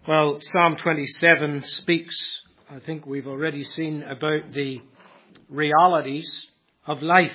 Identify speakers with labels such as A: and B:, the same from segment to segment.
A: Well, Psalm 27 speaks, I think we've already seen, about the realities of life.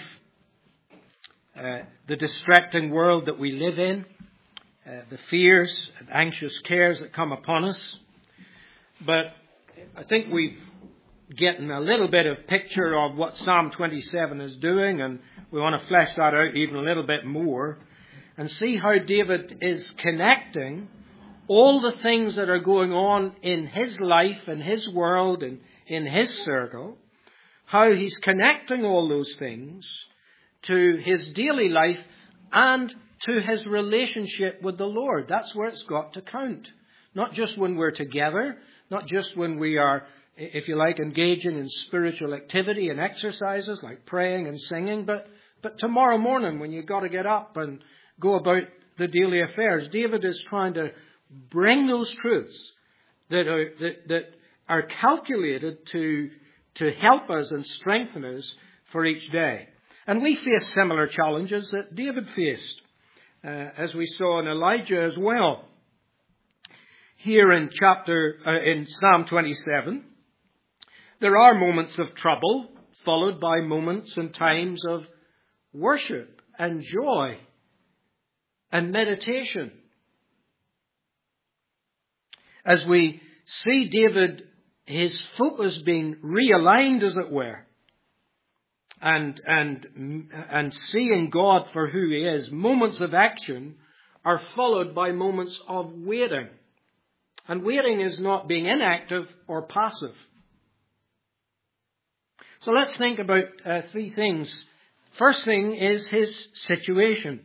A: The distracting world that we live in, the fears and anxious cares that come upon us. But I think we've gotten a little bit of picture of what Psalm 27 is doing, and we want to flesh that out even a little bit more and see how David is connecting all the things that are going on in his life and his world and in his circle, how he's connecting all those things to his daily life and to his relationship with the Lord. That's where it's got to count. Not just when we're together, not just when we are, if you like, engaging in spiritual activity and exercises like praying and singing, but tomorrow morning when you've got to get up and go about the daily affairs. David is trying to bring those truths that are calculated to help us and strengthen us for each day. And we face similar challenges that David faced, as we saw in Elijah as well. Here in Psalm 27, there are moments of trouble, followed by moments and times of worship and joy and meditation. As we see David, his focus being realigned, as it were, and seeing God for who he is, moments of action are followed by moments of waiting. And waiting is not being inactive or passive. So let's think about three things. First thing is his situation.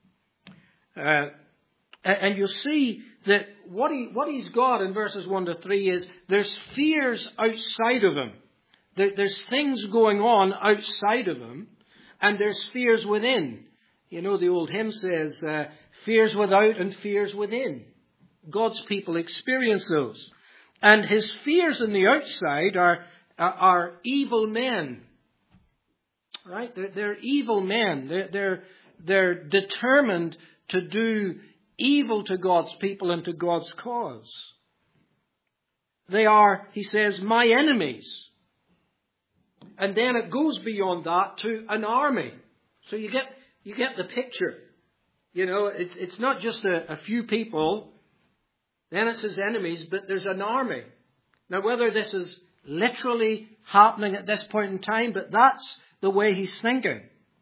A: And you'll see that what he's got in verses 1 to 3 is there's fears outside of him. There's things going on outside of him, and there's fears within. You know, the old hymn says, fears without and fears within. God's people experience those. And his fears on the outside are evil men. Right? They're evil men. They're determined to do evil to God's people and to God's cause. They are, he says, my enemies. And then it goes beyond that to an army. So you get the picture. You know, it's not just a few people. Then it's his enemies, but there's an army. Now, whether this is literally happening at this point in time, but that's the way he's thinking.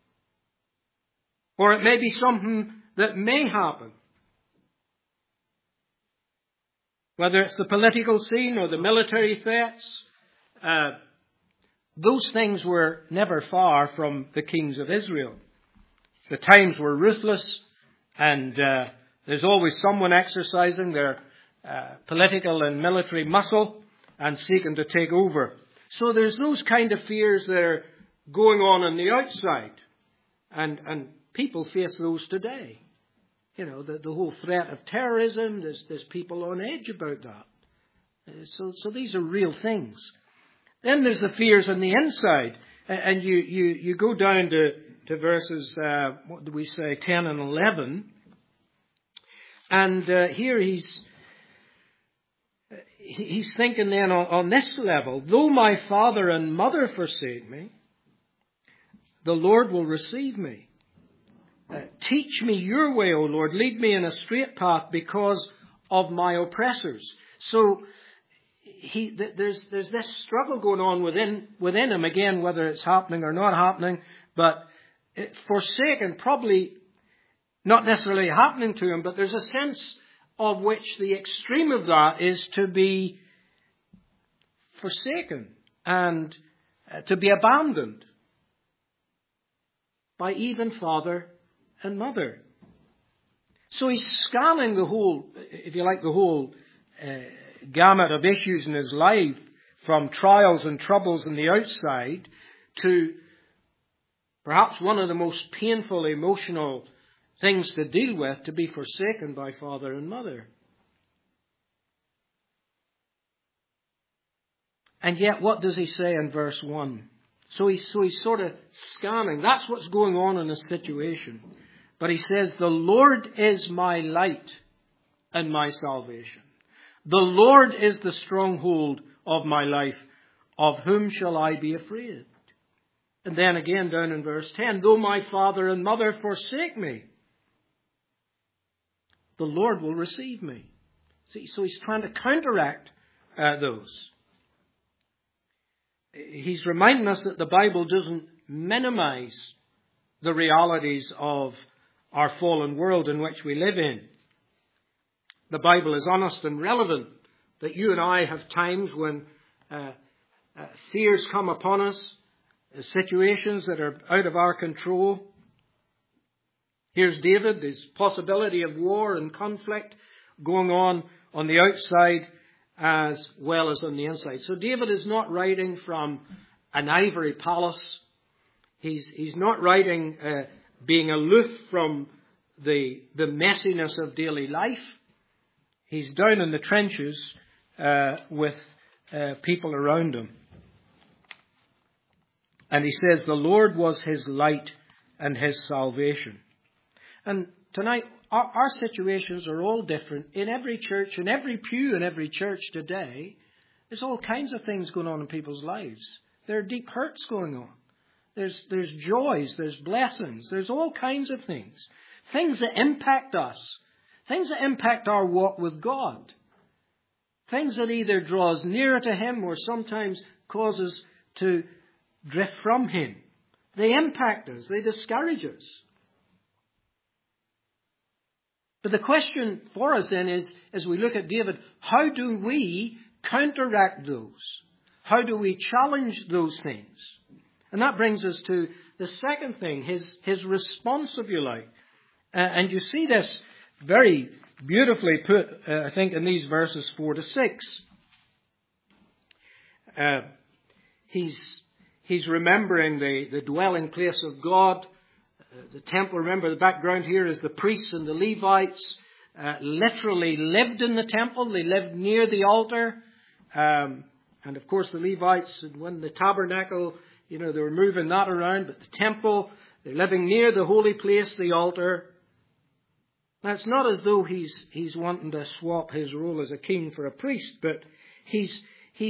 A: Or it may be something that may happen. Whether it's the political scene or the military threats, those things were never far from the kings of Israel. The times were ruthless, and there's always someone exercising their political and military muscle and seeking to take over. So there's those kind of fears that are going on the outside, and people face those today. You know, the whole threat of terrorism, there's people on edge about that. So these are real things. Then there's the fears on the inside. And you go down to verses, 10 and 11. And here he's thinking then on this level, though my father and mother forsake me, the Lord will receive me. Teach me your way, O Lord. Lead me in a straight path because of my oppressors. So there's this struggle going on within him, again, whether it's happening or not happening, but forsaken, probably not necessarily happening to him, but there's a sense of which the extreme of that is to be forsaken and to be abandoned by even father and mother. So he's scanning the whole, if you like, the whole gamut of issues in his life, from trials and troubles on the outside to perhaps one of the most painful emotional things to deal with, to be forsaken by father and mother. And yet, what does he say in verse 1? So he's sort of scanning. That's what's going on in his situation. But he says, the Lord is my light and my salvation. The Lord is the stronghold of my life. Of whom shall I be afraid? And then again down in verse 10, though my father and mother forsake me, the Lord will receive me. See, so he's trying to counteract those. He's reminding us that the Bible doesn't minimize the realities of our fallen world in which we live in. The Bible is honest and relevant that you and I have times when fears come upon us, situations that are out of our control. Here's David, there's possibility of war and conflict going on the outside as well as on the inside. So David is not writing from an ivory palace. He's not writing being aloof from the messiness of daily life. He's down in the trenches with people around him. And he says, the Lord was his light and his salvation. And tonight, our situations are all different. In every church, in every pew, in every church today, there's all kinds of things going on in people's lives. There are deep hurts going on. There's joys, there's blessings, there's all kinds of things. Things that impact us. Things that impact our walk with God. Things that either draw us nearer to Him or sometimes cause us to drift from Him. They impact us. They discourage us. But the question for us then is, as we look at David, how do we counteract those? How do we challenge those things? And that brings us to the second thing, his response, if you like. And you see this very beautifully put, I think, in these verses 4 to 6. He's remembering the dwelling place of God. The temple, remember the background here is the priests and the Levites literally lived in the temple. They lived near the altar. And of course the Levites, when the tabernacle, they were moving that around. But the temple, they're living near the holy place, the altar. Now it's not as though he's wanting to swap his role as a king for a priest. But he's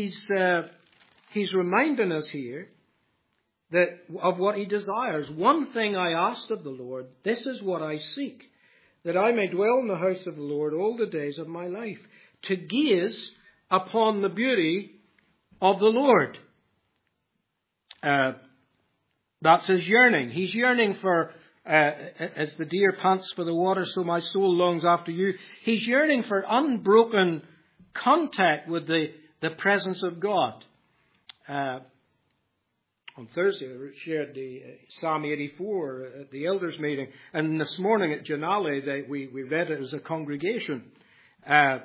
A: reminding us here that of what he desires. One thing I asked of the Lord, this is what I seek, that I may dwell in the house of the Lord all the days of my life, to gaze upon the beauty of the Lord. That's his yearning. He's yearning for, as the deer pants for the water, so my soul longs after you. He's yearning for unbroken contact with the presence of God. On Thursday, I shared the Psalm 84 at the elders' meeting. And this morning at Janale, we read it as a congregation. How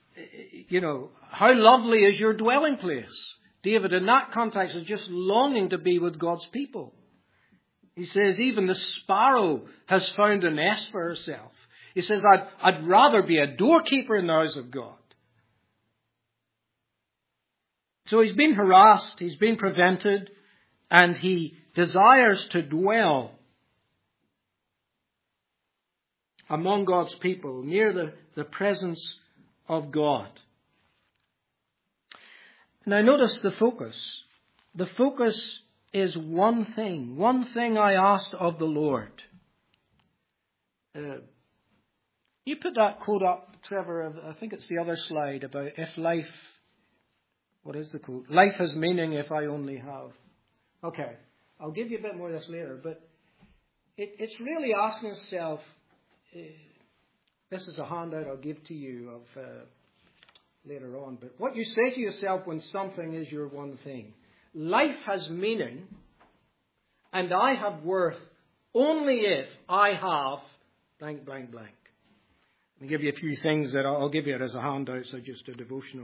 A: lovely is your dwelling place? David, in that context, is just longing to be with God's people. He says, even the sparrow has found a nest for herself. He says, I'd rather be a doorkeeper in the house of God. So he's been harassed, he's been prevented, and he desires to dwell among God's people, near the presence of God. Now notice the focus. The focus is one thing. One thing I asked of the Lord. You put that quote up, Trevor, I think it's the other slide, about if life... What is the quote? Life has meaning if I only have... Okay, I'll give you a bit more of this later, but it's really asking itself, this is a handout I'll give to you of later on, but what you say to yourself when something is your one thing. Life has meaning, and I have worth only if I have blank, blank, blank. I'll give you a few things that I'll give you it as a handout, so just a devotional.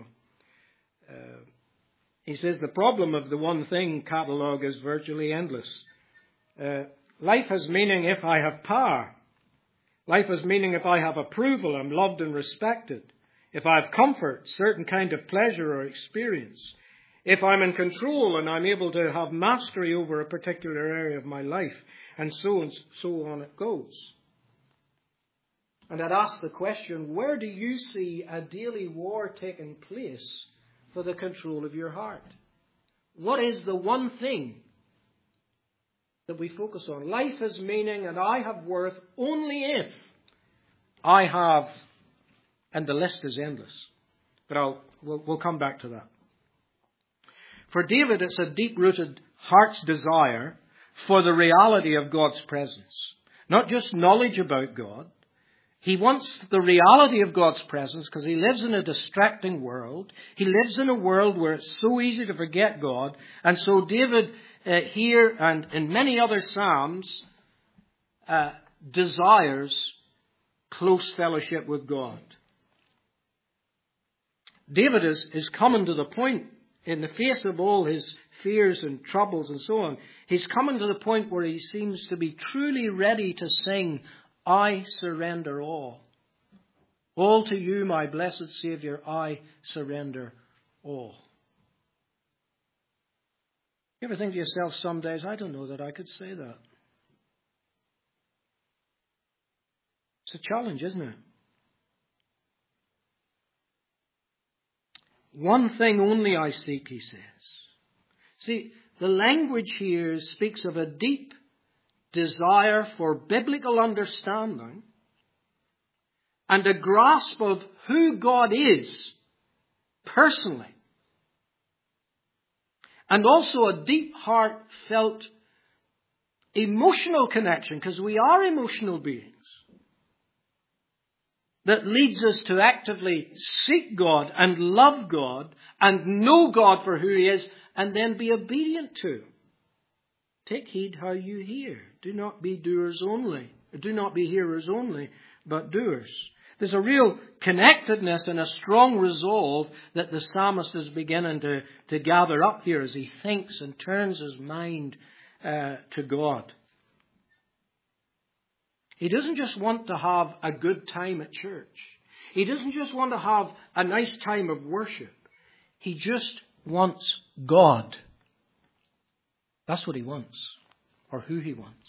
A: He says the problem of the one thing catalogue is virtually endless. Life has meaning if I have power. Life has meaning if I have approval, I'm loved and respected. If I have comfort, certain kind of pleasure or experience. If I'm in control and I'm able to have mastery over a particular area of my life. And so on it goes. And I'd ask the question, where do you see a daily war taking place for the control of your heart? What is the one thing that we focus on? Life has meaning and I have worth only if I have, and the list is endless. But we'll come back to that. For David, it's a deep-rooted heart's desire for the reality of God's presence. Not just knowledge about God. He wants the reality of God's presence because he lives in a distracting world. He lives in a world where it's so easy to forget God. And so David here and in many other Psalms desires close fellowship with God. David is coming to the point in the face of all his fears and troubles and so on. He's coming to the point where he seems to be truly ready to sing, I surrender all. All to you, my blessed Saviour, I surrender all. You ever think to yourself some days, I don't know that I could say that. It's a challenge, isn't it? One thing only I seek, he says. See, the language here speaks of a deep desire for biblical understanding and a grasp of who God is personally. And also a deep, heartfelt, emotional connection, because we are emotional beings, that leads us to actively seek God and love God and know God for who he is and then be obedient to him. Take heed how you hear. Do not be doers only. Do not be hearers only, but doers. There's a real connectedness and a strong resolve that the psalmist is beginning to gather up here as he thinks and turns his mind to God. He doesn't just want to have a good time at church. He doesn't just want to have a nice time of worship. He just wants God. That's what he wants, or who he wants.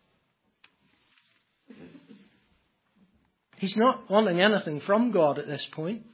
A: He's not wanting anything from God at this point.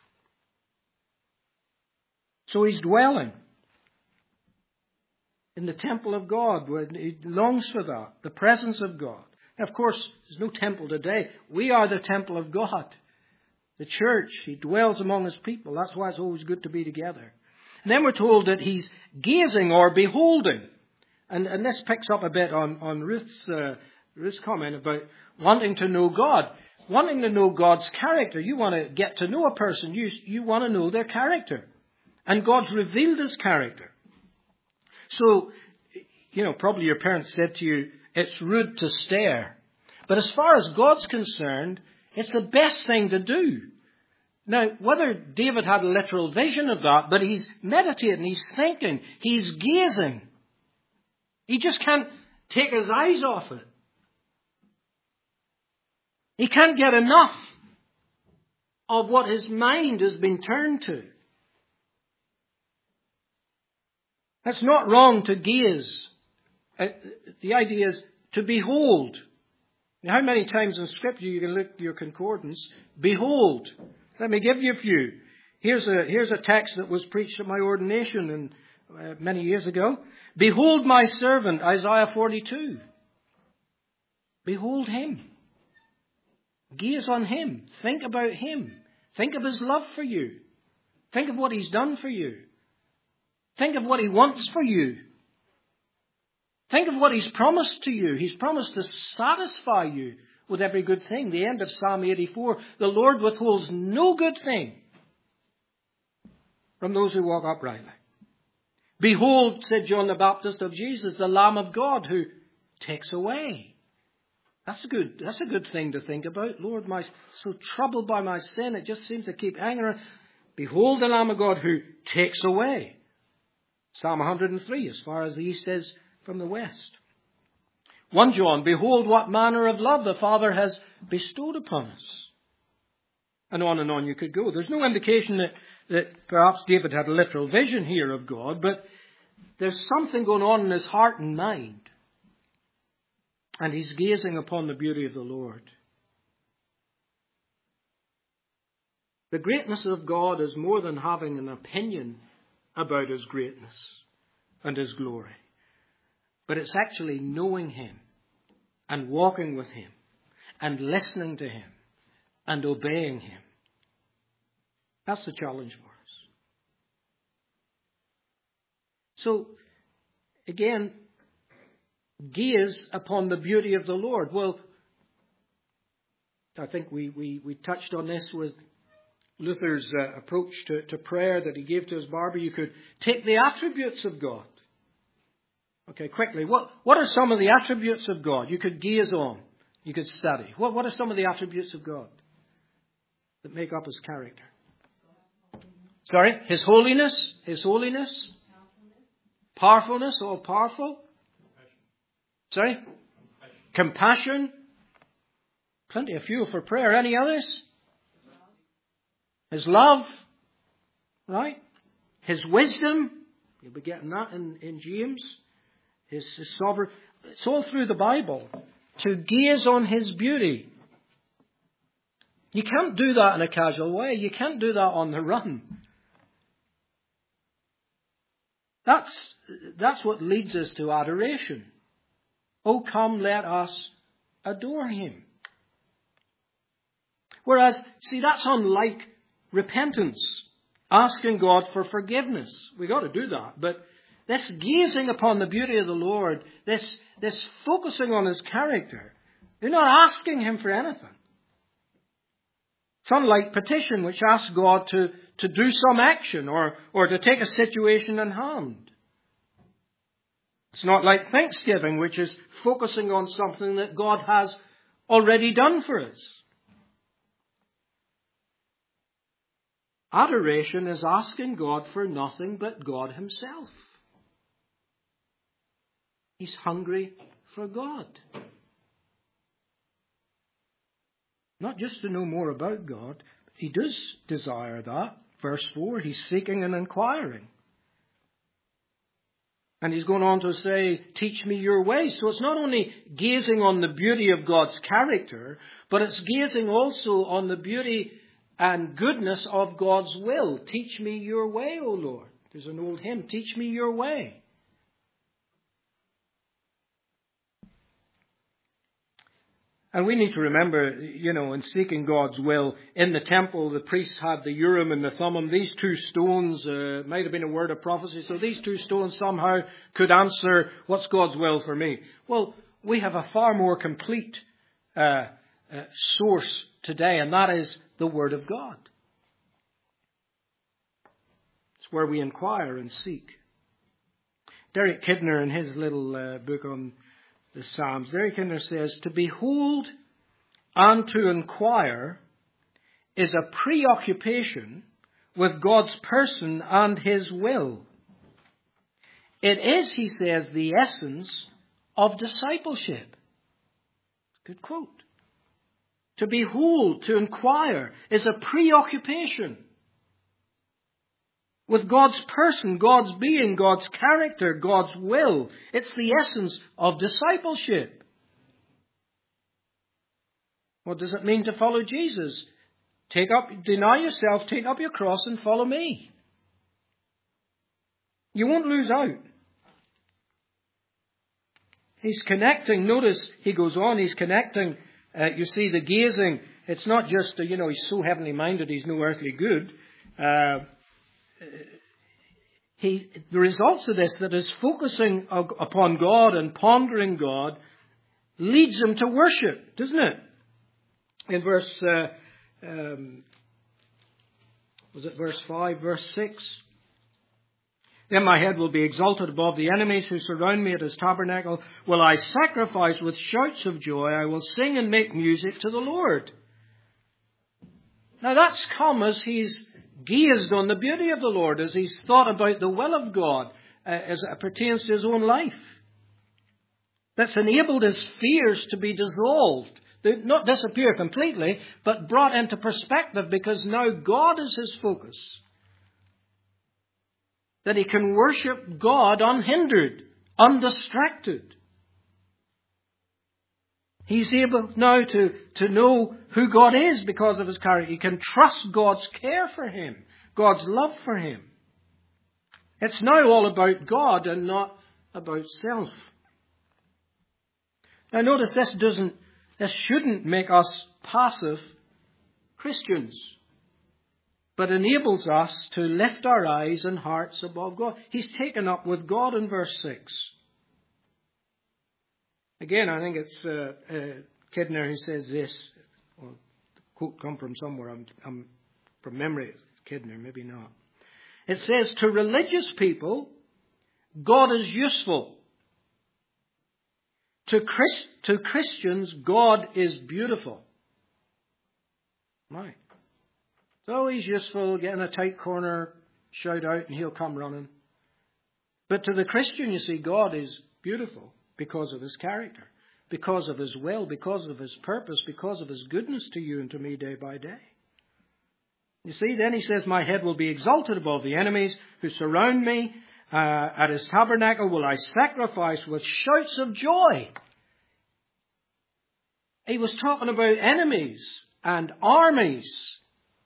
A: So he's dwelling in the temple of God. He longs for that, the presence of God. Now, of course, there's no temple today. We are the temple of God. The church, he dwells among his people. That's why it's always good to be together. And then we're told that he's gazing or beholding. And this picks up a bit on Ruth's comment about wanting to know God. Wanting to know God's character. You want to get to know a person. You want to know their character. And God's revealed his character. So, probably your parents said to you, it's rude to stare. But as far as God's concerned, it's the best thing to do. Now, whether David had a literal vision of that, but he's meditating, he's thinking, he's gazing. He just can't take his eyes off it. He can't get enough of what his mind has been turned to. It's not wrong to gaze. The idea is to behold. Now, how many times in Scripture you can look at your concordance? Behold. Let me give you a few. Here's a text that was preached at my ordination many years ago. Behold my servant, Isaiah 42. Behold him. Gaze on him. Think about him. Think of his love for you. Think of what he's done for you. Think of what he wants for you. Think of what he's promised to you. He's promised to satisfy you with every good thing. The end of Psalm 84, the Lord withholds no good thing from those who walk uprightly. Behold, said John the Baptist of Jesus, the Lamb of God who takes away. That's a good thing to think about. Lord, I'm so troubled by my sin, it just seems to keep hanging around. Behold the Lamb of God who takes away. Psalm 103, as far as the east is from the west. 1 John, behold what manner of love the Father has bestowed upon us. And on you could go. There's no indication that perhaps David had a literal vision here of God, but there's something going on in his heart and mind. And he's gazing upon the beauty of the Lord. The greatness of God is more than having an opinion about His greatness and His glory. But it's actually knowing Him and walking with Him and listening to Him and obeying Him. That's the challenge for us. So, again, gaze upon the beauty of the Lord. Well, I think we touched on this with Luther's approach to prayer that he gave to his barber. You could take the attributes of God. Okay, quickly. What are some of the attributes of God you could gaze on? You could study. What are some of the attributes of God that make up His character? Sorry? His holiness? His holiness? Powerfulness? All powerful? Sorry? Compassion? Plenty of fuel for prayer. Any others? His love? Right? His wisdom? You'll be getting that in James. His sovereign. It's all through the Bible. To gaze on His beauty. You can't do that in a casual way. You can't do that on the run. That's what leads us to adoration. Oh, come, let us adore Him. Whereas, see, that's unlike repentance, asking God for forgiveness. We've got to do that. But this gazing upon the beauty of the Lord, this focusing on His character, you're not asking Him for anything. It's unlike petition, which asks God to do some action or to take a situation in hand. It's not like thanksgiving, which is focusing on something that God has already done for us. Adoration is asking God for nothing but God Himself. He's hungry for God. Not just to know more about God. He does desire that. Verse 4, He's seeking and inquiring. And He's going on to say, teach me your ways. So it's not only gazing on the beauty of God's character, but it's gazing also on the beauty and goodness of God's will. Teach me your way, O Lord. There's an old hymn, teach me your way. And we need to remember, in seeking God's will, in the temple, the priests had the Urim and the Thummim. These two stones might have been a word of prophecy. So these two stones somehow could answer, what's God's will for me? Well, we have a far more complete source today, and that is the Word of God. It's where we inquire and seek. Derek Kidner, in his little book on the Psalms, Derek Kidner says, to behold and to inquire is a preoccupation with God's person and His will. It is, he says, the essence of discipleship. Good quote. To behold, to inquire, is a preoccupation with God's person, God's being, God's character, God's will. It's the essence of discipleship. What does it mean to follow Jesus? Deny yourself, take up your cross and follow me. You won't lose out. He's connecting. Notice he goes on, he's connecting. You see the gazing. It's not just, he's so heavenly minded, he's no earthly good. The results of this, that is focusing upon God and pondering God, leads him to worship, doesn't it? In verse 5, verse 6? Then my head will be exalted above the enemies who surround me at His tabernacle. Will I sacrifice with shouts of joy? I will sing and make music to the Lord. Now that's come as he's gazed on the beauty of the Lord, as he's thought about the will of God as it pertains to his own life. That's enabled his fears to be dissolved. They not disappear completely, but brought into perspective, because now God is his focus. That he can worship God unhindered, undistracted. He's able now to know who God is because of his character. He can trust God's care for him, God's love for him. It's now all about God and not about self. Now notice this shouldn't make us passive Christians, but enables us to lift our eyes and hearts above God. He's taken up with God in verse 6. Again, I think it's Kidner who says this. Well, the quote come from somewhere. I'm from memory. It's Kidner, maybe not. It says, to religious people, God is useful. To Christians, God is beautiful. Right. So he's useful, get in a tight corner, shout out, and he'll come running. But to the Christian, you see, God is beautiful because of his character, because of his will, because of his purpose, because of his goodness to you and to me day by day. You see, then he says, my head will be exalted above the enemies who surround me. At his tabernacle will I sacrifice with shouts of joy. He was talking about enemies and armies.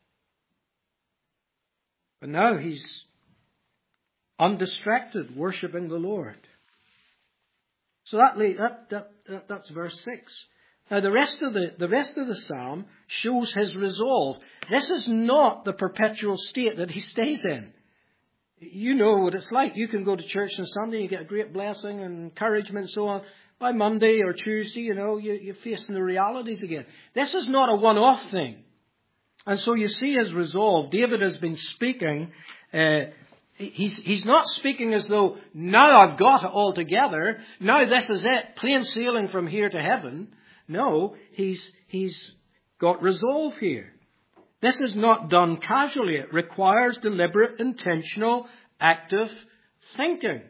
A: But now he's undistracted, worshipping the Lord. So that's verse 6. Now the rest of the psalm shows his resolve. This is not the perpetual state that he stays in. You know what it's like. You can go to church on Sunday, you get a great blessing and encouragement and so on. By Monday or Tuesday, you're facing the realities again. This is not a one-off thing. And so you see his resolve. David has been speaking. He's not speaking as though, now I've got it all together. Now this is it. Plain sailing from here to heaven. No, he's got resolve here. This is not done casually. It requires deliberate, intentional, active thinking.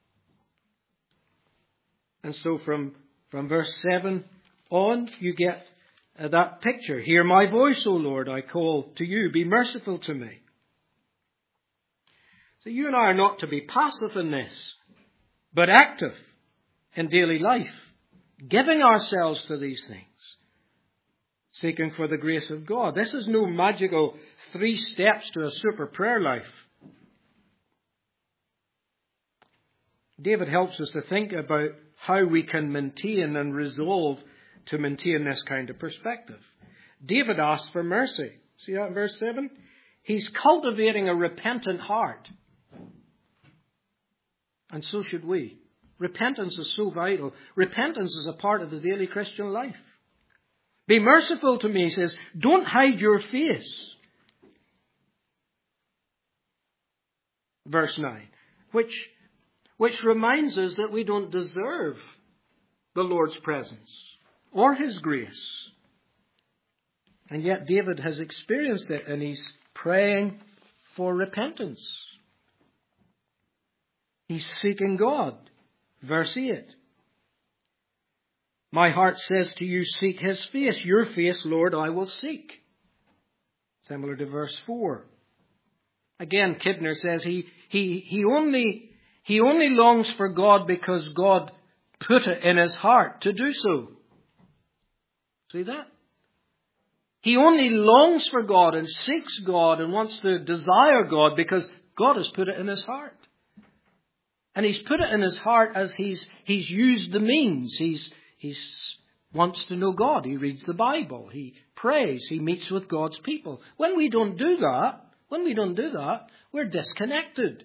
A: And so from verse 7 on, you get that picture. Hear my voice, O Lord, I call to you. Be merciful to me. So you and I are not to be passive in this, but active in daily life, giving ourselves to these things, seeking for the grace of God. This is no magical 3 steps to a super prayer life. David helps us to think about how we can maintain and resolve to maintain this kind of perspective. David asks for mercy. See that in verse 7? He's cultivating a repentant heart. And so should we. Repentance is so vital. Repentance is a part of the daily Christian life. Be merciful to me, he says. Don't hide your face. Verse 9. Which reminds us that we don't deserve the Lord's presence or his grace. And yet David has experienced it and he's praying for repentance. He's seeking God. Verse 8. My heart says to you, seek his face. Your face, Lord, I will seek. Similar to verse 4. Again, Kidner says he only longs for God because God put it in his heart to do so. See that? He only longs for God and seeks God and wants to desire God because God has put it in his heart. And he's put it in his heart as he's used the means. He wants to know God. He reads the Bible. He prays. He meets with God's people. When we don't do that, we're disconnected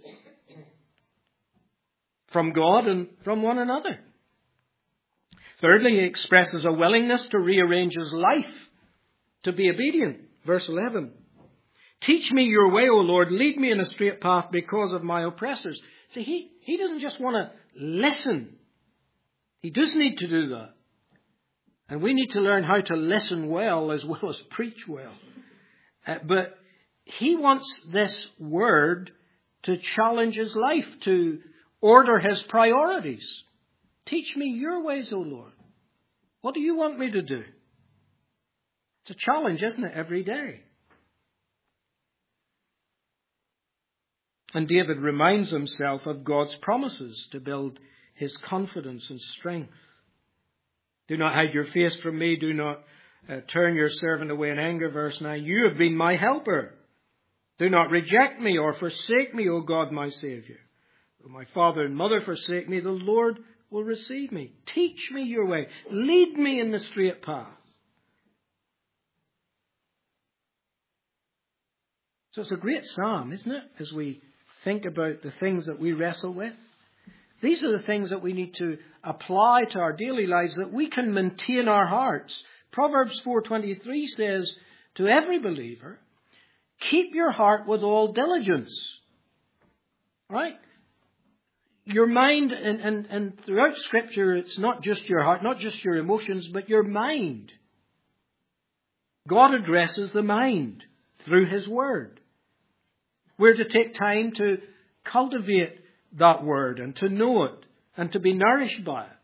A: from God and from one another. Thirdly, he expresses a willingness to rearrange his life to be obedient. Verse 11. Teach me your way, O Lord. Lead me in a straight path because of my oppressors. See, he doesn't just want to listen. He does need to do that. And we need to learn how to listen well as preach well. But he wants this word to challenge his life, to order his priorities. Teach me your ways, O Lord. What do you want me to do? It's a challenge, isn't it, every day? And David reminds himself of God's promises to build his confidence and strength. Do not hide your face from me. Do not turn your servant away in anger, verse 9. You have been my helper. Do not reject me or forsake me, O God, my Saviour. Though my father and mother forsake me, the Lord will receive me. Teach me your way. Lead me in the straight path. So it's a great psalm, isn't it? As we think about the things that we wrestle with. These are the things that we need to apply to our daily lives that we can maintain our hearts. Proverbs 4:23 says to every believer, keep your heart with all diligence. Right? Your mind, and throughout Scripture, it's not just your heart, not just your emotions, but your mind. God addresses the mind through His Word. We're to take time to cultivate that Word and to know it and to be nourished by it.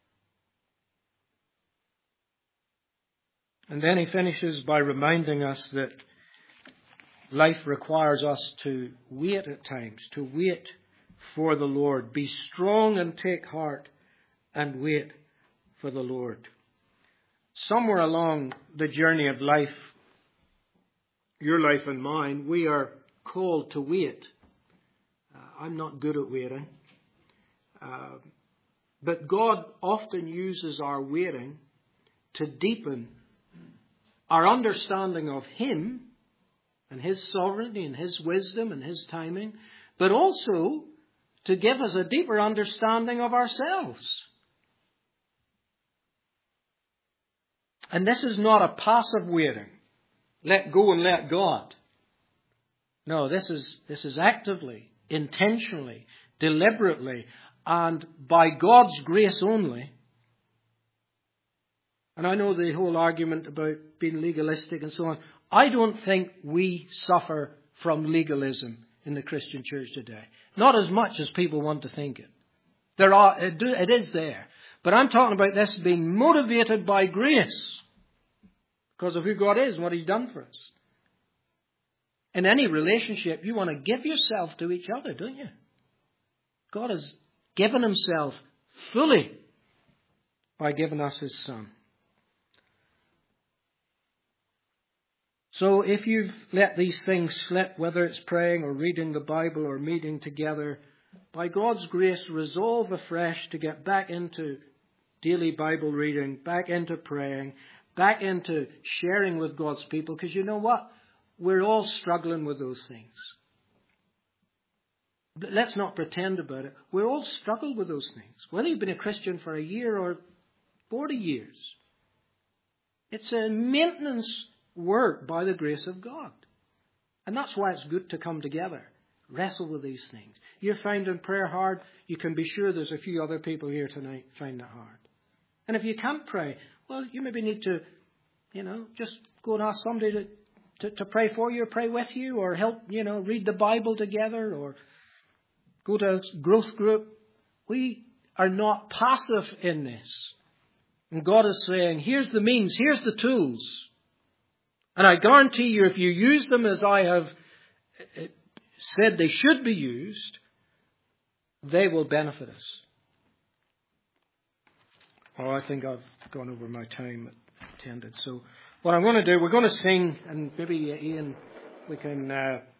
A: And then he finishes by reminding us that life requires us to wait at times, to wait for the Lord. Be strong and take heart and wait for the Lord. Somewhere along the journey of life, your life and mine, we are called to wait. I'm not good at waiting. But God often uses our waiting to deepen our understanding of Him and His sovereignty and His wisdom and His timing, but also to give us a deeper understanding of ourselves. And this is not a passive waiting. Let go and let God. No, this is actively, intentionally, deliberately, and by God's grace only. And I know the whole argument about being legalistic and so on. I don't think we suffer from legalism in the Christian church today. Not as much as people want to think it. It is there. But I'm talking about this being motivated by grace. Because of who God is and what He's done for us. In any relationship, you want to give yourself to each other, don't you? God has given Himself fully by giving us His Son. So if you've let these things slip, whether it's praying or reading the Bible or meeting together, by God's grace, resolve afresh to get back into daily Bible reading, back into praying, back into sharing with God's people. Because you know what? We're all struggling with those things. Let's not pretend about it. We all struggle with those things. Whether you've been a Christian for a year or 40 years. It's a maintenance work by the grace of God. And that's why it's good to come together. Wrestle with these things. You're finding prayer hard, you can be sure there's a few other people here tonight find it hard. And if you can't pray, well, you maybe need to, just go and ask somebody to pray for you or pray with you or help, read the Bible together or go to a growth group. We are not passive in this. And God is saying, here's the means, here's the tools. And I guarantee you, if you use them as I have said they should be used, they will benefit us. Oh, I think I've gone over my time intended. So what I'm going to do, we're going to sing, and maybe Ian, we can